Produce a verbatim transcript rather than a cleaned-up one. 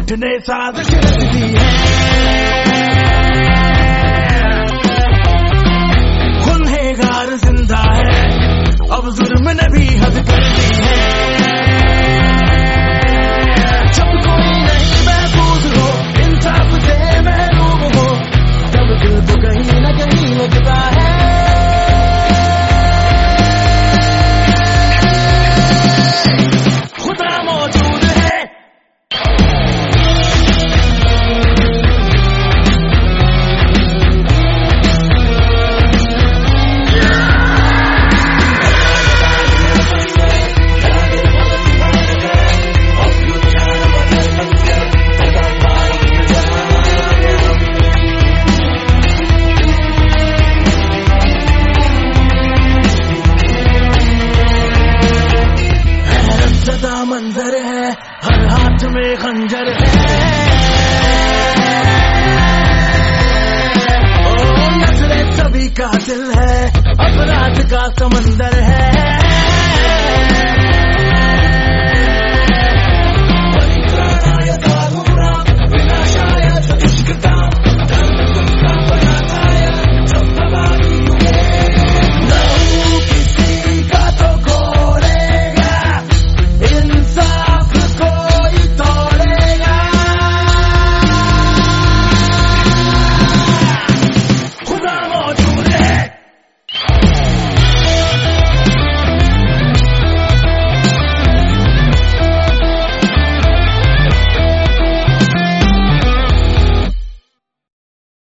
झूठ ने साजिश रचती है, गुनहगार जिंदा है, अब जुर्म ने भी हद कर दी है। जब कोई नहीं महफूज हो, इंसाफ से महरूम हो, तब दिल तो कहीं न कहीं लगता है। खुदा मौजूद है, मंजर है, हर हाथ में खंजर है, ओ नजरे सभी का दिल है, अपराध का समंदर है।